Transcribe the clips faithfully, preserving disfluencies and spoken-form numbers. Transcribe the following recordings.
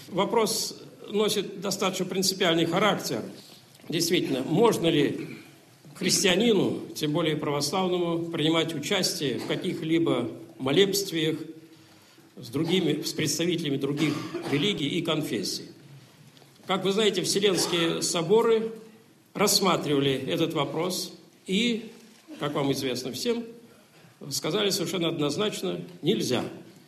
Вопрос носит достаточно принципиальный характер. Действительно, можно ли христианину, тем более православному, принимать участие в каких-либо молебствиях с другими, с представителями других религий и конфессий? Как вы знаете, Вселенские соборы рассматривали этот вопрос и, как вам известно всем, сказали совершенно однозначно: нельзя.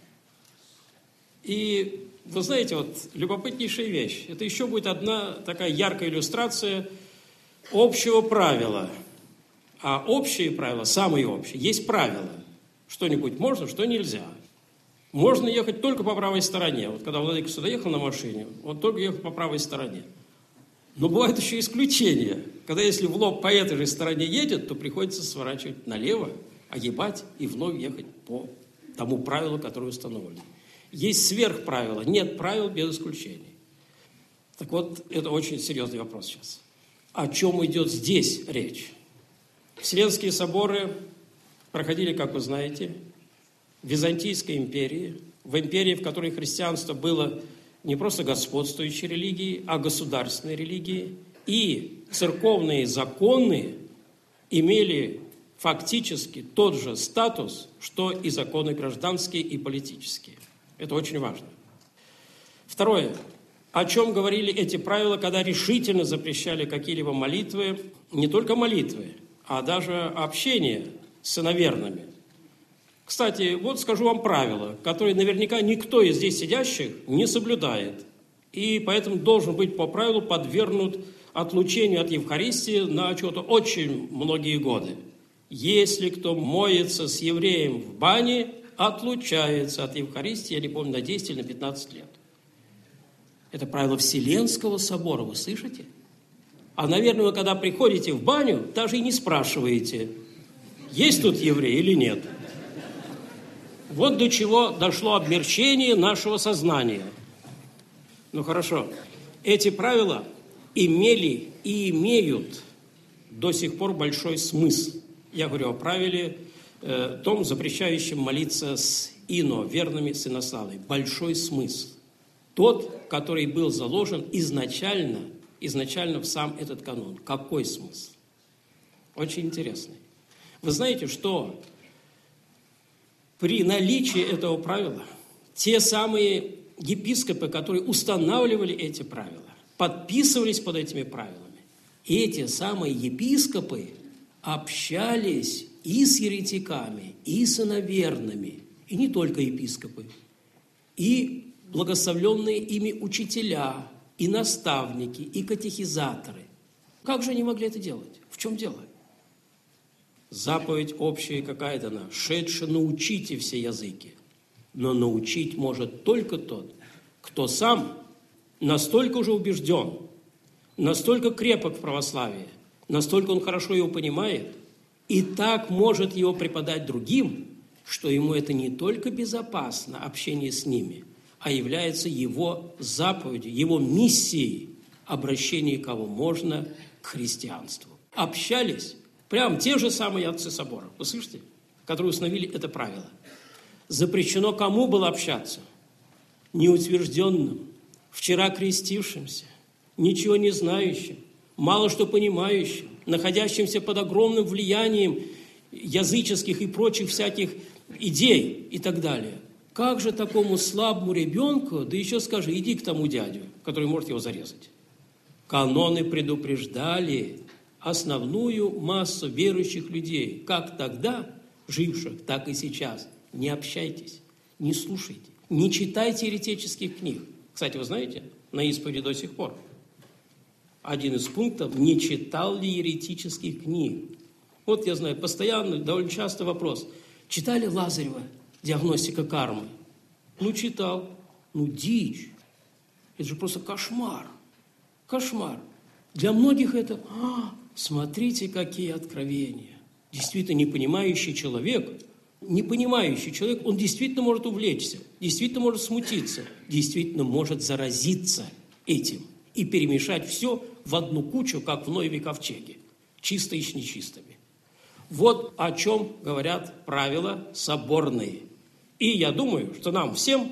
И вы знаете, вот любопытнейшая вещь. Это еще будет одна такая яркая иллюстрация общего правила. А общие правила, самые общие, есть правила. Что-нибудь можно, что нельзя. Можно ехать только по правой стороне. Вот когда владыка сюда ехал на машине, он только ехал по правой стороне. Но бывают еще исключения. Когда если в лоб по этой же стороне едет, то приходится сворачивать налево, огибать и вновь ехать по тому правилу, которое установлено. Есть сверхправила, нет правил без исключений. Так вот, это очень серьезный вопрос сейчас. О чем идет здесь речь? Вселенские соборы проходили, как вы знаете, в Византийской империи, в империи, в которой христианство было не просто господствующей религией, а государственной религией. И церковные законы имели фактически тот же статус, что и законы гражданские и политические. Это очень важно. Второе. О чем говорили эти правила, когда решительно запрещали какие-либо молитвы, не только молитвы, а даже общение с иноверными. Кстати, вот скажу вам правила, которые наверняка никто из здесь сидящих не соблюдает. И поэтому должен быть по правилу подвергнут отлучению от Евхаристии на что-то очень многие годы. Если кто моется с евреем в бане, отлучается от Евхаристии, я не помню, на десять или на пятнадцать лет. Это правило Вселенского собора, вы слышите? А, наверное, вы, когда приходите в баню, даже и не спрашиваете, есть тут еврей или нет. Вот до чего дошло обмерщение нашего сознания. Ну, хорошо. Эти правила имели и имеют до сих пор большой смысл. Я говорю о правиле э, том, запрещающем молиться с ино, верными, с инославной. Большой смысл. Тот, который был заложен изначально, изначально в сам этот канон. Какой смысл? Очень интересный. Вы знаете, что при наличии этого правила те самые епископы, которые устанавливали эти правила, подписывались под этими правилами, эти самые епископы общались и с еретиками, и с иноверными, и не только епископы, и благословленные ими учителя, и наставники, и катехизаторы. Как же они могли это делать? В чем дело? Заповедь общая какая дана: «Шедше научите все языки». Но научить может только тот, кто сам настолько уже убежден, настолько крепок в православии, настолько он хорошо его понимает, и так может его преподать другим, что ему это не только безопасно, общение с ними, а является его заповедью, его миссией обращения кого можно к христианству. Общались прям те же самые отцы собора, вы слышите, которые установили это правило. Запрещено кому было общаться? Неутвержденным, вчера крестившимся, ничего не знающим, мало что понимающим, находящимся под огромным влиянием языческих и прочих всяких идей и так далее. Как же такому слабому ребенку, да еще скажи, иди к тому дядю, который может его зарезать? Каноны предупреждали основную массу верующих людей, как тогда, живших, так и сейчас. Не общайтесь, не слушайте, не читайте еретических книг. Кстати, вы знаете, на исповеди до сих пор один из пунктов: не читал ли еретических книг. Вот я знаю, постоянно, довольно часто вопрос: читали Лазарева «Диагностика кармы»? Ну, читал. Ну, дичь. Это же просто кошмар. Кошмар. Для многих это, а, смотрите, какие откровения. Действительно, непонимающий человек, непонимающий человек, он действительно может увлечься, действительно может смутиться, действительно может заразиться этим и перемешать все в одну кучу, как в Ноеве ковчеге, чистые с нечистыми. Вот о чем говорят правила соборные. И я думаю, что нам всем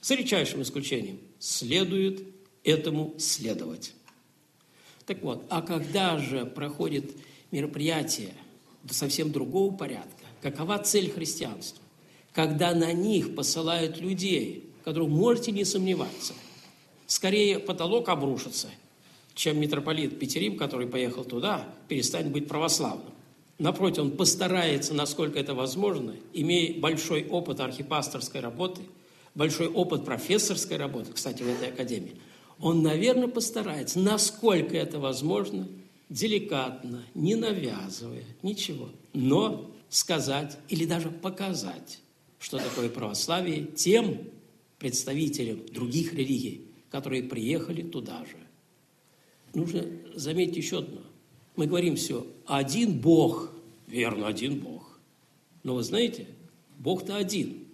с редчайшим исключением, следует этому следовать. Так вот, а когда же проходит мероприятие совсем другого порядка, какова цель христианства? Когда на них посылают людей, в которых можете не сомневаться, скорее потолок обрушится, чем митрополит Петерим, который поехал туда, перестанет быть православным. Напротив, он постарается, насколько это возможно, имея большой опыт архипасторской работы, большой опыт профессорской работы, кстати, в этой академии, он, наверное, постарается, насколько это возможно, деликатно, не навязывая, ничего, но сказать или даже показать, что такое православие тем представителям других религий, которые приехали туда же. Нужно заметить еще одно. Мы говорим все, один Бог, верно, один Бог. Но вы знаете, Бог-то один.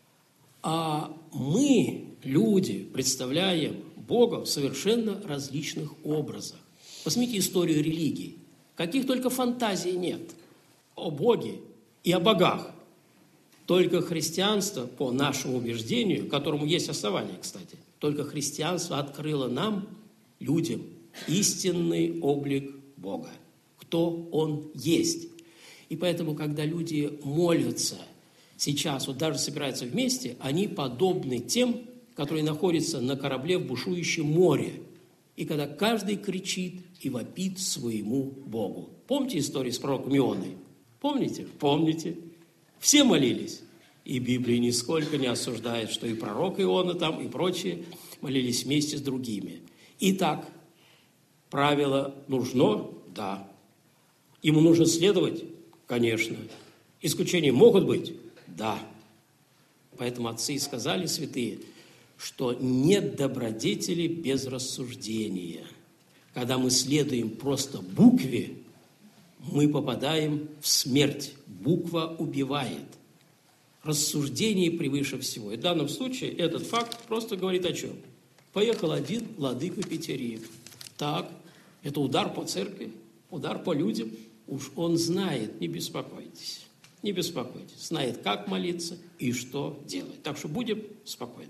А мы, люди, представляем Бога в совершенно различных образах. Посмотрите историю религий. Каких только фантазий нет о Боге и о богах. Только христианство, по нашему убеждению, которому есть основания, кстати, только христианство открыло нам, людям, истинный облик Бога. Кто Он есть. И поэтому, когда люди молятся сейчас, вот даже собираются вместе, они подобны тем, которые находятся на корабле в бушующем море. И когда каждый кричит и вопит своему Богу. Помните историю с пророком Ионой? Помните? Помните. Все молились. И Библия нисколько не осуждает, что и пророк Иона там, и прочие молились вместе с другими. Итак, правило нужно? Да. Ему нужно следовать? Конечно. Исключения могут быть? Да. Поэтому отцы и сказали, святые, что нет добродетели без рассуждения. Когда мы следуем просто букве, мы попадаем в смерть. Буква убивает. Рассуждение превыше всего. И в данном случае этот факт просто говорит о чем? Поехал один владыка Петерим. Так, это удар по церкви, удар по людям. Уж он знает, не беспокойтесь. Не беспокойтесь. Знает, как молиться и что делать. Так что будем спокойны.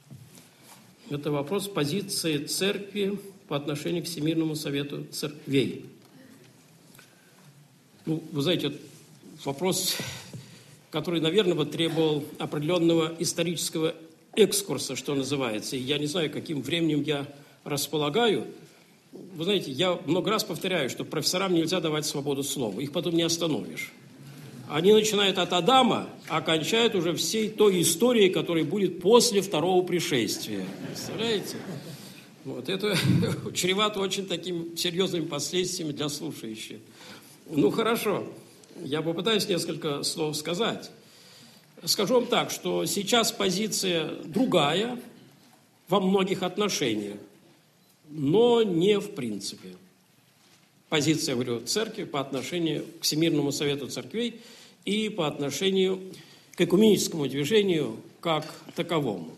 Это вопрос позиции церкви по отношению к Всемирному совету церквей. Ну, вы знаете, вопрос, который, наверное, бы требовал определенного исторического экскурса, что называется. И я не знаю, каким временем я располагаю. Вы знаете, я много раз повторяю, что профессорам нельзя давать свободу слова. Их потом не остановишь. Они начинают от Адама, а кончают уже всей той историей, которая будет после второго пришествия. Представляете? Вот это чревато очень такими серьезными последствиями для слушающих. Ну, хорошо. Я попытаюсь несколько слов сказать. Скажу вам так, что сейчас позиция другая во многих отношениях, но не в принципе. Позиция, я говорю, церкви по отношению к Всемирному совету церквей и по отношению к экуменическому движению как таковому.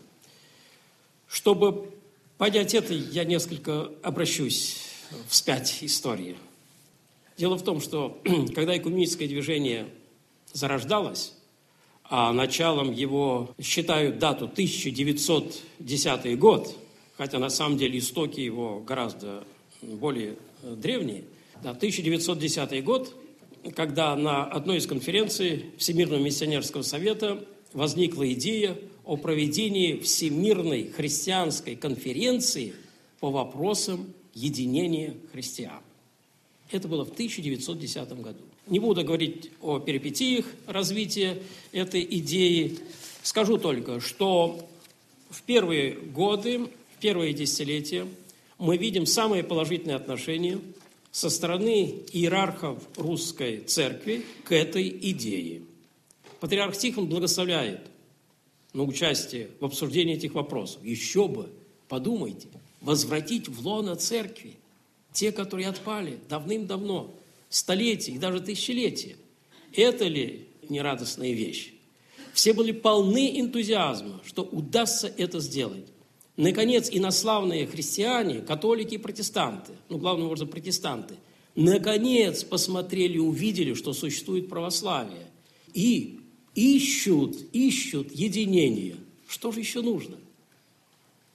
Чтобы понять это, я несколько обращусь вспять истории. Дело в том, что когда экуменическое движение зарождалось, а началом его считают дату тысяча девятьсот десятый год, хотя на самом деле истоки его гораздо более древние, да, тысяча девятьсот десятый год, когда на одной из конференций Всемирного миссионерского совета возникла идея о проведении Всемирной христианской конференции по вопросам единения христиан. Это было в тысяча девятьсот десятом году. Не буду говорить о перипетиях развития этой идеи. Скажу только, что в первые годы, в первые десятилетия мы видим самые положительные отношения со стороны иерархов русской церкви к этой идее. Патриарх Тихон благословляет на участие в обсуждении этих вопросов. Еще бы, подумайте, возвратить в лоно церкви те, которые отпали давным-давно, столетия и даже тысячелетия. Это ли нерадостная вещь? Все были полны энтузиазма, что удастся это сделать. Наконец, инославные христиане, католики и протестанты, ну, главным образом, протестанты, наконец посмотрели и увидели, что существует православие. И ищут, ищут единение. Что же еще нужно?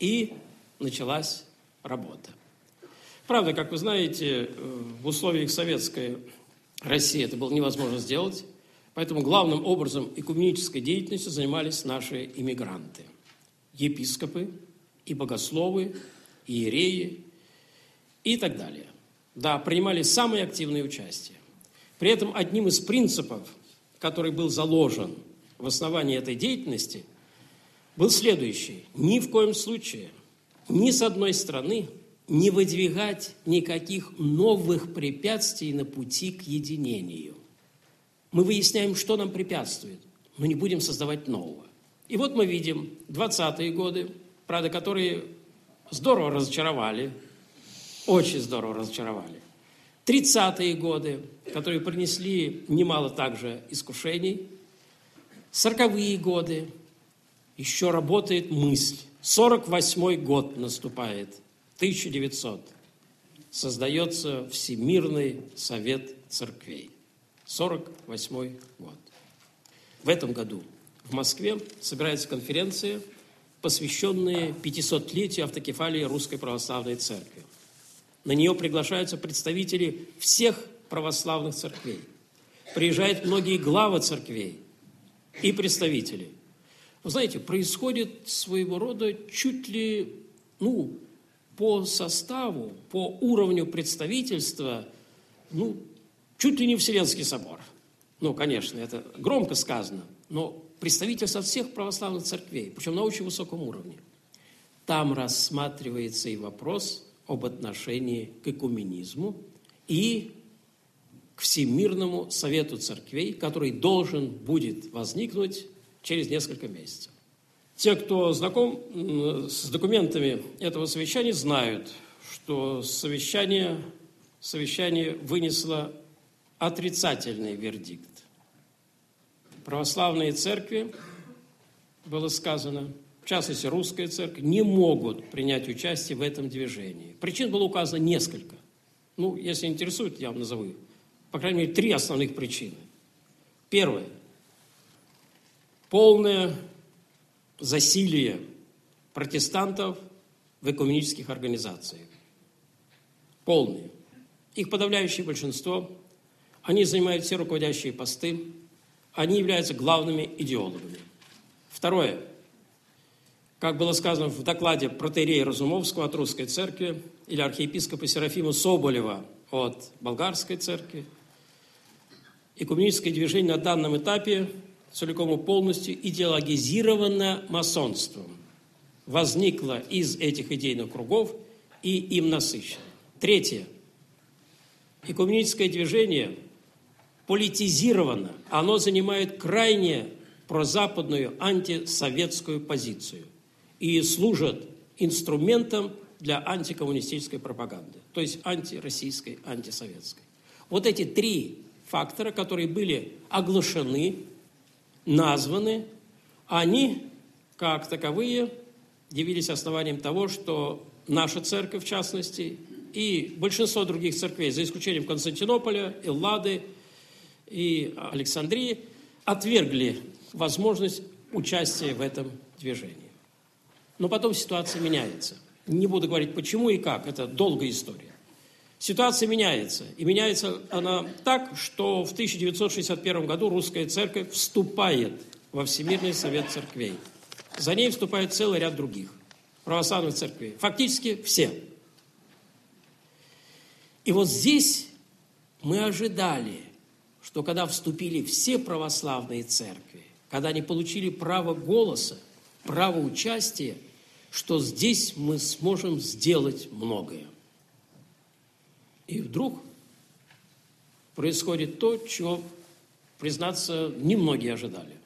и началась работа. Правда, как вы знаете, в условиях советской России это было невозможно сделать, поэтому главным образом экуменической деятельностью занимались наши иммигранты. Епископы и богословы, и иереи и так далее. Да, принимали самое активное участие. При этом одним из принципов, который был заложен в основании этой деятельности, был следующий. Ни в коем случае, ни с одной стороны, не выдвигать никаких новых препятствий на пути к единению. Мы выясняем, что нам препятствует, но не будем создавать нового. И вот мы видим двадцатые годы, правда, которые здорово разочаровали, очень здорово разочаровали. тридцатые годы, которые принесли немало также искушений. сороковые годы, еще работает мысль. сорок восьмой год наступает, тысяча девятьсот. Создается Всемирный Совет Церквей. сорок восьмой год. В этом году в Москве собирается конференция, посвященная пятисотлетию автокефалии Русской Православной Церкви. На нее приглашаются представители всех православных церквей. Приезжают многие главы церквей и представители. Вы знаете, происходит своего рода чуть ли, ну, по составу, по уровню представительства, ну, чуть ли не Вселенский собор. Ну, конечно, это громко сказано, но представительство всех православных церквей, причем на очень высоком уровне. Там рассматривается и вопрос об отношении к экуменизму и к Всемирному Совету Церквей, который должен будет возникнуть через несколько месяцев. Те, кто знаком с документами этого совещания, знают, что совещание, совещание вынесло отрицательный вердикт. Православные церкви, было сказано, в частности, русская церковь, не могут принять участие в этом движении. Причин было указано несколько. Ну, если интересует, я вам назову. По крайней мере, три основных причины. Первое. Полное засилие протестантов в экуменических организациях. Полное. Их подавляющее большинство. Они занимают все руководящие посты. Они являются главными идеологами. Второе. Как было сказано в докладе протоиерея Разумовского от Русской Церкви или архиепископа Серафима Соболева от Болгарской Церкви, экуменическое движение на данном этапе целиком и полностью идеологизировано масонством. Возникло из этих идейных кругов и им насыщено. Третье. Экуменическое движение политизировано. Оно занимает крайне прозападную антисоветскую позицию и служит инструментом для антикоммунистической пропаганды, то есть антироссийской, антисоветской. Вот эти три фактора, которые были оглашены, названы, они, как таковые, явились основанием того, что наша церковь, в частности, и большинство других церквей, за исключением Константинополя, Эллады и Александрии, отвергли возможность участия в этом движении. Но потом ситуация меняется. Не буду говорить, почему и как, это долгая история. Ситуация меняется, и меняется она так, что в тысяча девятьсот шестьдесят первом году Русская Церковь вступает во Всемирный Совет Церквей. За ней вступает целый ряд других православных церквей. Фактически все. И вот здесь мы ожидали, что когда вступили все православные церкви, когда они получили право голоса, право участия, что здесь мы сможем сделать многое. И вдруг происходит то, чего, признаться, немногие ожидали.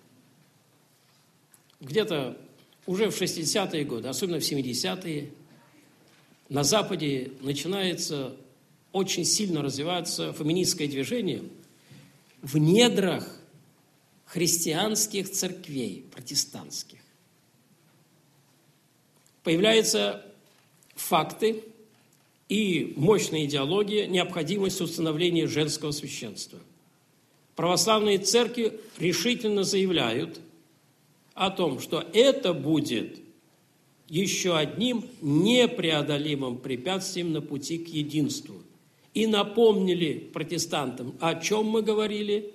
Где-то уже в шестидесятые годы, особенно в семидесятые, на Западе начинается очень сильно развиваться феминистское движение в недрах христианских церквей, протестантских. Появляются факты и мощная идеология, необходимость установления женского священства. Православные церкви решительно заявляют о том, что это будет еще одним непреодолимым препятствием на пути к единству. И напомнили протестантам, о чем мы говорили,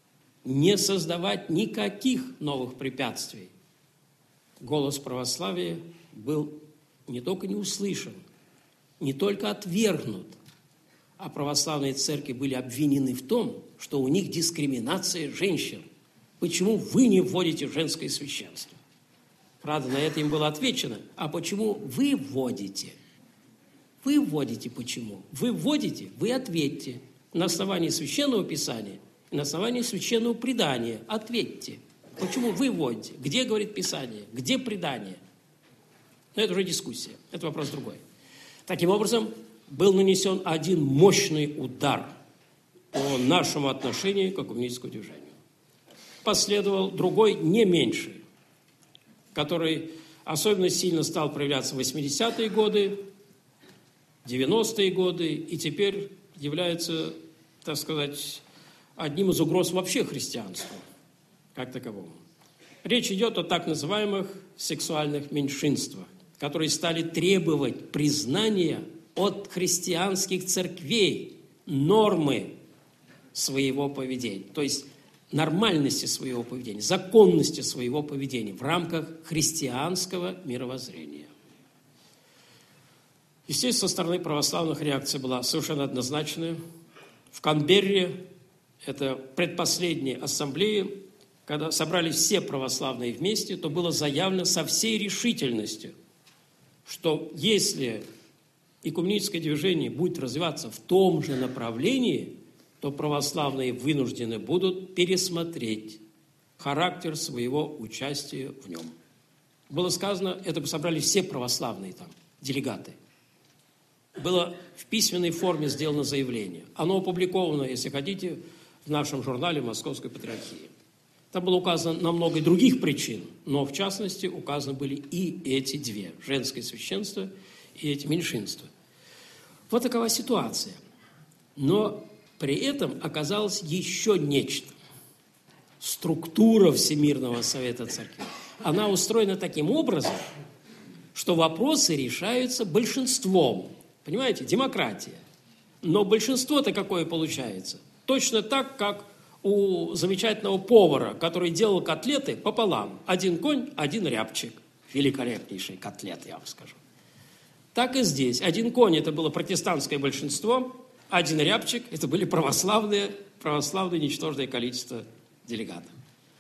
не создавать никаких новых препятствий. Голос православия был не только не услышан, не только отвергнут, а православные церкви были обвинены в том, что у них дискриминация женщин. Почему вы не вводите женское священство? Правда, на это им было отвечено. А почему вы вводите? Вы вводите почему? Вы вводите, вы ответьте. На основании Священного Писания и на основании Священного Предания ответьте. Почему вы вводите? Где говорит Писание? Где предание? Но это уже дискуссия. Это вопрос другой. Таким образом, был нанесен один мощный удар по нашему отношению к экуменическому движению. Последовал другой, не меньший, который особенно сильно стал проявляться в восьмидесятые годы, девяностые годы, и теперь является, так сказать, одним из угроз вообще христианству, как таковому. Речь идет о так называемых сексуальных меньшинствах, которые стали требовать признания от христианских церквей нормы своего поведения, то есть нормальности своего поведения, законности своего поведения в рамках христианского мировоззрения. Естественно, со стороны православных реакция была совершенно однозначная. В Канберре, это предпоследней ассамблее, когда собрались все православные вместе, то было заявлено со всей решительностью, что если экуменическое движение будет развиваться в том же направлении, то православные вынуждены будут пересмотреть характер своего участия в нем. Было сказано, это собрали все православные там делегаты. Было в письменной форме сделано заявление. Оно опубликовано, если хотите, в нашем журнале Московской Патриархии. Там было указано на много других причин, но в частности указаны были и эти две – женское священство и эти меньшинства. Вот такова ситуация. Но при этом оказалось еще нечто. Структура Всемирного Совета Церквей. Она устроена таким образом, что вопросы решаются большинством. Понимаете, демократия. Но большинство-то какое получается? Точно так, как у замечательного повара, который делал котлеты пополам. Один конь, один рябчик. Великолепнейшие котлеты, я вам скажу. Так и здесь. Один конь – это было протестантское большинство, один рябчик – это были православные, православное ничтожное количество делегатов.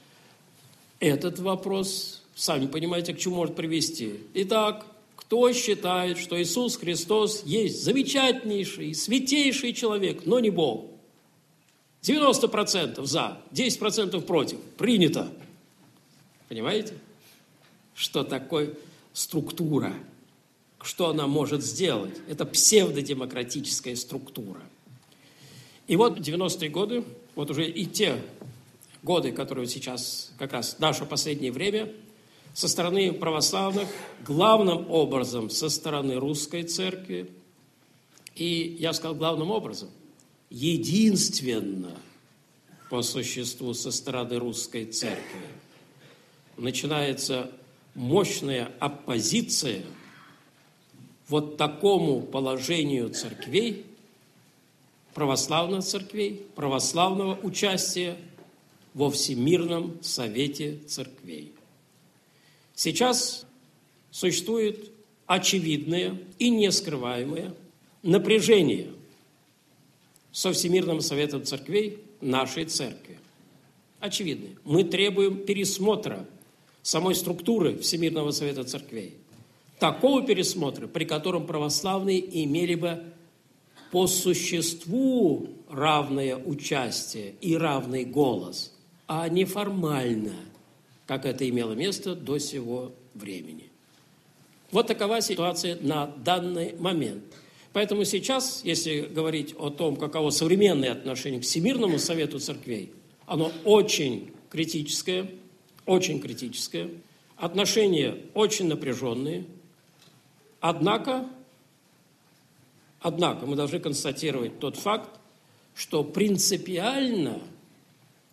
Этот вопрос, сами понимаете, к чему может привести. Итак, кто считает, что Иисус Христос есть замечательнейший, святейший человек, но не Бог? девяносто процентов за, десять процентов против. Принято. Понимаете? Что такое структура? Что она может сделать? Это псевдодемократическая структура. И вот девяностые годы, вот уже и те годы, которые сейчас как раз наше последнее время, со стороны православных, главным образом со стороны русской церкви, и я сказал главным образом, единственно по существу со стороны русской церкви, начинается мощная оппозиция вот такому положению церквей, православных церквей, православного участия во Всемирном Совете Церквей. Сейчас существует очевидное и нескрываемое напряжение со Всемирным Советом Церквей нашей церкви. Очевидное. Мы требуем пересмотра самой структуры Всемирного Совета Церквей. Такого пересмотра, при котором православные имели бы по существу равное участие и равный голос, а не формально, как это имело место до сего времени. Вот такова ситуация на данный момент. Поэтому сейчас, если говорить о том, каково современное отношение к Всемирному Совету Церквей, оно очень критическое, очень критическое, отношения очень напряженные. Однако, однако мы должны констатировать тот факт, что принципиально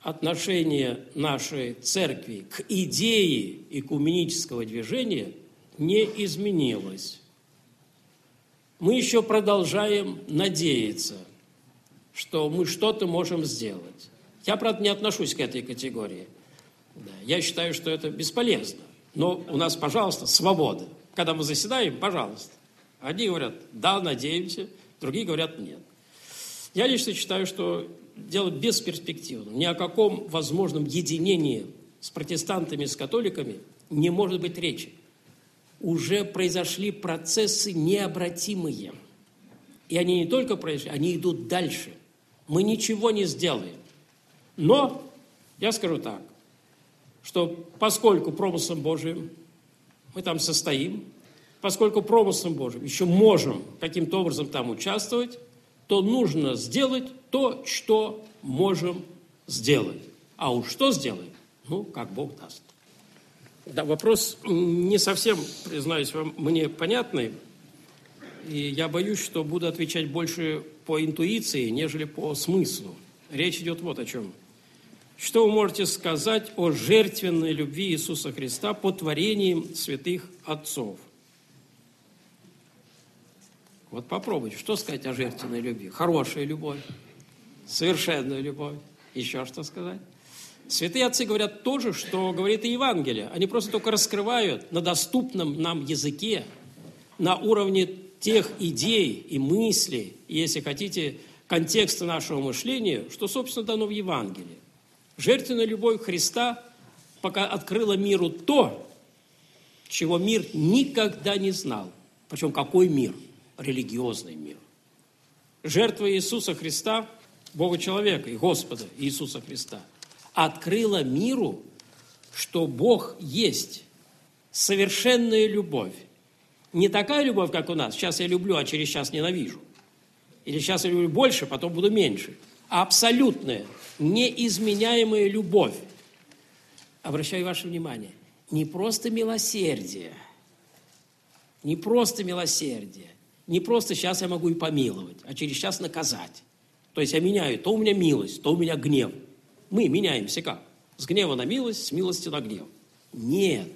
отношение нашей церкви к идее экуменического движения не изменилось. Мы еще продолжаем надеяться, что мы что-то можем сделать. Я, правда, не отношусь к этой категории. Да, я считаю, что это бесполезно. Но у нас, пожалуйста, свобода. Когда мы заседаем, пожалуйста. Одни говорят, да, надеемся, другие говорят, нет. Я лично считаю, что дело бесперспективно. Ни о каком возможном единении с протестантами, с католиками не может быть речи. Уже произошли процессы необратимые. И они не только произошли, они идут дальше. Мы ничего не сделаем. Но, я скажу так, что поскольку промыслом Божиим мы там состоим, поскольку промыслом Божиим еще можем каким-то образом там участвовать, то нужно сделать то, что можем сделать. А уж что сделаем? Ну, как Бог даст. Да, вопрос не совсем, признаюсь вам, мне понятный. И я боюсь, что буду отвечать больше по интуиции, нежели по смыслу. Речь идет вот о чем. Что вы можете сказать о жертвенной любви Иисуса Христа по творениям святых отцов? Вот попробуйте, что сказать о жертвенной любви? Хорошая любовь, совершенная любовь. Еще что сказать? Святые отцы говорят то же, что говорит и Евангелие. Они просто только раскрывают на доступном нам языке, на уровне тех идей и мыслей, если хотите, контекста нашего мышления, что, собственно, дано в Евангелии. Жертвенная любовь Христа пока открыла миру то, чего мир никогда не знал. Причем какой мир? Религиозный мир. Жертва Иисуса Христа, Бога-человека и Господа Иисуса Христа, открыла миру, что Бог есть совершенная любовь. Не такая любовь, как у нас. Сейчас я люблю, а через час ненавижу. Или сейчас я люблю больше, потом буду меньше. А абсолютная, неизменяемая любовь. Обращаю ваше внимание, не просто милосердие, не просто милосердие, не просто сейчас я могу и помиловать, а через час наказать. То есть я меняю, то у меня милость, то у меня гнев. Мы меняемся как? С гнева на милость, с милости на гнев. Нет.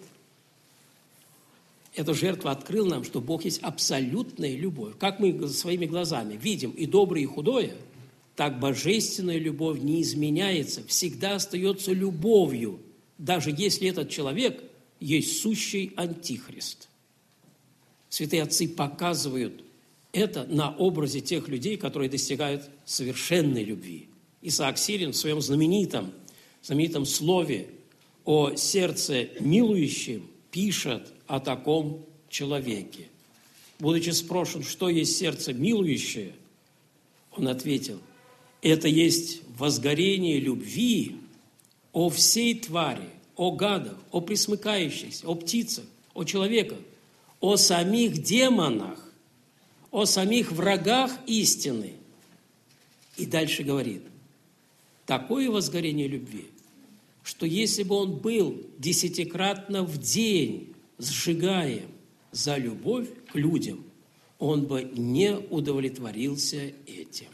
Эта жертва открыла нам, что Бог есть абсолютная любовь. Как мы своими глазами видим и доброе, и худое, так божественная любовь не изменяется, всегда остается любовью, даже если этот человек есть сущий антихрист. Святые отцы показывают это на образе тех людей, которые достигают совершенной любви. Исаак Сирин в своем знаменитом, знаменитом слове о сердце милующем пишет о таком человеке. Будучи спрошен, что есть сердце милующее, он ответил, это есть возгорение любви о всей твари, о гадах, о пресмыкающихся, о птицах, о человеках, о самих демонах, о самих врагах истины. И дальше говорит, такое возгорение любви, что если бы он был десятикратно в день сжигаем за любовь к людям, он бы не удовлетворился этим.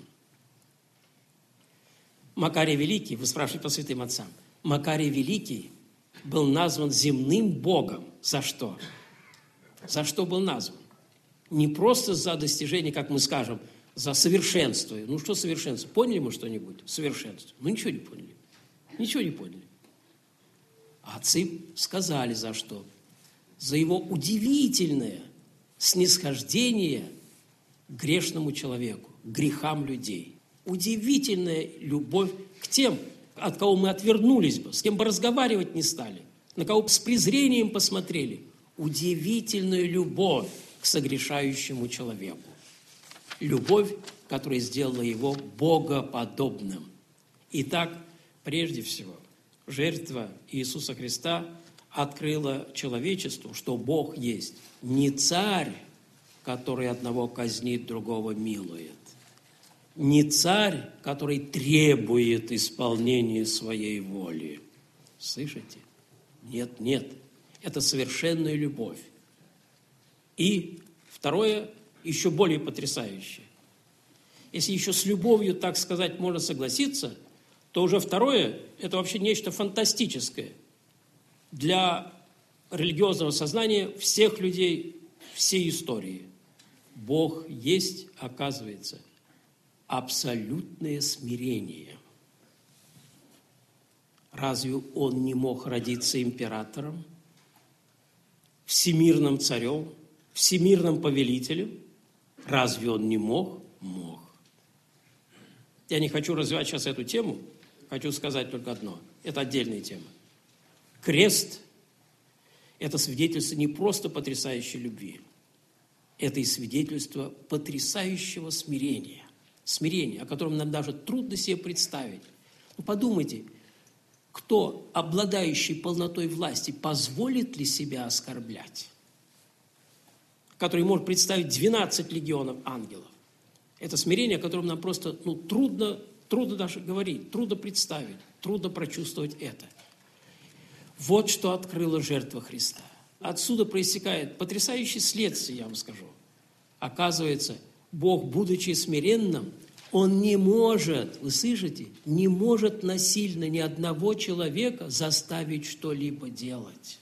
Макарий Великий, вы спрашиваете по святым отцам, Макарий Великий был назван земным богом. За что? За что был назван? Не просто за достижение, как мы скажем, за совершенство. Ну что совершенство? Поняли мы что-нибудь? Совершенство. Мы ничего не поняли. Ничего не поняли. А отцы сказали за что. За его удивительное снисхождение к грешному человеку, к грехам людей. Удивительная любовь к тем, от кого мы отвернулись бы, с кем бы разговаривать не стали, на кого бы с презрением посмотрели. Удивительная любовь к согрешающему человеку. Любовь, которая сделала его богоподобным. Итак, прежде всего, жертва Иисуса Христа открыла человечеству, что Бог есть не царь, который одного казнит, другого милует, не царь, который требует исполнения своей воли. Слышите? Нет, нет. Это совершенная любовь. И второе, еще более потрясающее. Если еще с любовью, так сказать, можно согласиться, то уже второе – это вообще нечто фантастическое. Для религиозного сознания всех людей всей истории. Бог есть, оказывается, абсолютное смирение. Разве Он не мог родиться императором, всемирным царем, всемирным повелителем? Разве Он не мог? Мог. Я не хочу развивать сейчас эту тему, хочу сказать только одно. Это отдельная тема. Крест – это свидетельство не просто потрясающей любви, это и свидетельство потрясающего смирения. Смирение, о котором нам даже трудно себе представить. Ну, подумайте, кто, обладающий полнотой власти, позволит ли себя оскорблять? Который может представить двенадцать легионов ангелов. Это смирение, о котором нам просто ну, трудно, трудно даже говорить, трудно представить, трудно прочувствовать это. Вот что открыла жертва Христа. Отсюда проистекает потрясающее следствие, я вам скажу. Оказывается, Бог, будучи смиренным, Он не может, вы слышите, не может насильно ни одного человека заставить что-либо делать.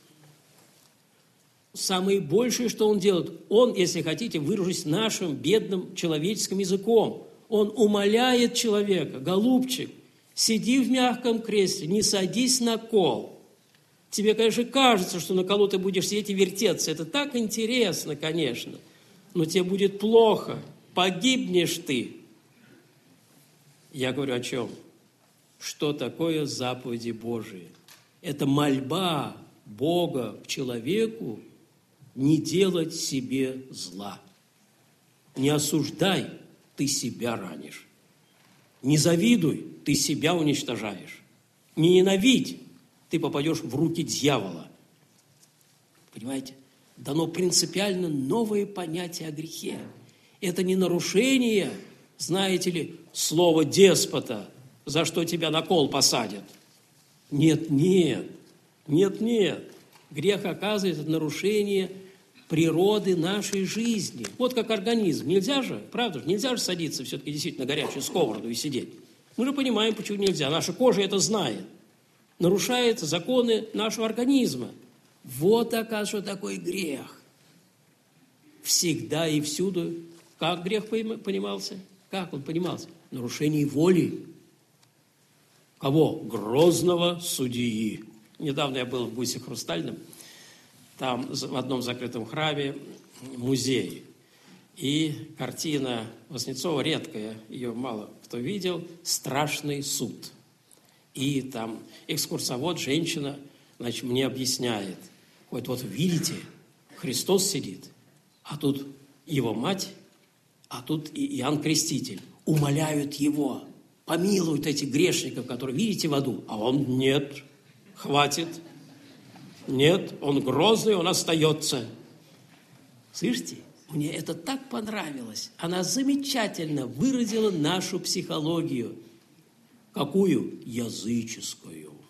Самое большее, что Он делает, Он, если хотите, выражусь нашим бедным человеческим языком, Он умоляет человека: голубчик, сиди в мягком кресле, не садись на кол. Тебе, конечно, кажется, что на колу ты будешь сидеть и вертеться. Это так интересно, конечно, но тебе будет плохо, погибнешь ты. Я говорю о чем? Что такое заповеди Божии? Это мольба Бога к человеку не делать себе зла. Не осуждай, ты себя ранишь. Не завидуй, ты себя уничтожаешь. Не ненавидь, ты попадешь в руки дьявола. Понимаете? Дано принципиально новое понятие о грехе. Это не нарушение, знаете ли, слова деспота, за что тебя на кол посадят. Нет, нет, нет, нет. Грех, оказывается, это нарушение природы нашей жизни. Вот как организм. Нельзя же, правда же, нельзя же садиться все-таки действительно на горячую сковороду и сидеть. Мы же понимаем, почему нельзя. Наша кожа это знает. Нарушает законы нашего организма. Вот, оказывается, что такое грех. Всегда и всюду. Как грех понимался? Как он понимался? Нарушение воли. Кого? Грозного судьи. Недавно я был в Гусе Хрустальном. Там в одном закрытом храме музей. И картина Васнецова редкая, ее мало кто видел, «Страшный суд». И там экскурсовод, женщина, значит, мне объясняет. Вот, вот видите, Христос сидит, а тут его мать, а тут и Иоанн Креститель. Умоляют его, помилуют этих грешников, которые, видите, в аду. А он: нет, хватит. Нет, он грозный, он остается. Слышите? Мне это так понравилось. Она замечательно выразила нашу психологию. Какую? Языческую.